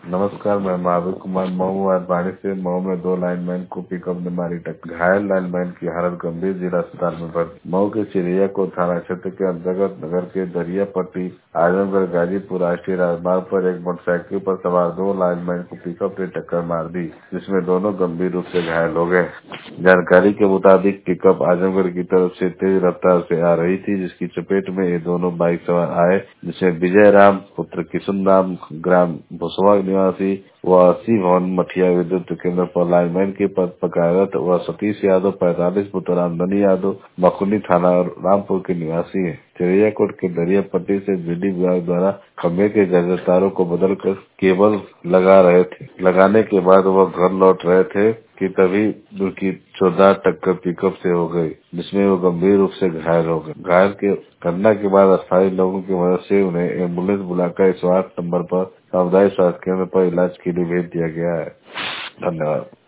नमस्कार, मैं महावीर कुमार मऊ बारिश से मऊ में 2 लाइनमैन को पिकअप ने मारी टक्कर। घायल लाइनमैन की हालत गंभीर, जिला अस्पताल में भर्ती। मऊ के चिड़ैयाकोट थाना क्षेत्र के अंतर्गत नगर के दरियापट्टी आजमगढ़ गाजीपुर राष्ट्रीय राजमार्ग पर एक मोटरसाइकिल पर सवार 2 लाइनमैन को पिकअप ने टक्कर मार दी, जिसमें दोनों गंभीर रूप से घायल हो गए। जानकारी के मुताबिक पिकअप आजमगढ़ की तरफ से तेज रफ्तार से आ रही थी, जिसकी चपेट में ये दोनों बाइक सवार आए, जिसमें विजय राम पुत्र किशुन राम ग्राम भुसवा निवासी व 80 भवन मठिया विद्युत केंद्र पर लाइनमैन के पद पर कार्यरत व सतीश यादव 45 पुत्र रामधनी यादव मकुनी थाना रामपुर के निवासी है। चिड़ैयाकोट के दरियापट्टी से बिजली विभाग द्वारा खंभे के जर्जर तारों को बदलकर केबल लगा रहे थे। लगाने के बाद वह घर लौट रहे थे कि तभी उनकी जोरदार टक्कर पिकअप से हो गई, जिसमें वो गंभीर रूप से घायल हो गए। घायल के घटना के बाद स्थानीय लोगों की मदद से उन्हें एम्बुलेंस बुलाकर 108 नंबर पर सामुदायिक स्वास्थ्य केंद्र पर इलाज के लिए भेज दिया गया है। धन्यवाद।